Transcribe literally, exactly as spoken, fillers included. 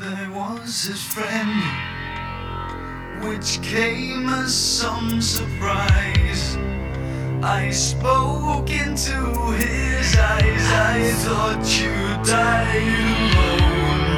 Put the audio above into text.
I was his friend, which came as some surprise. I spoke into his eyes, I thought you died alone.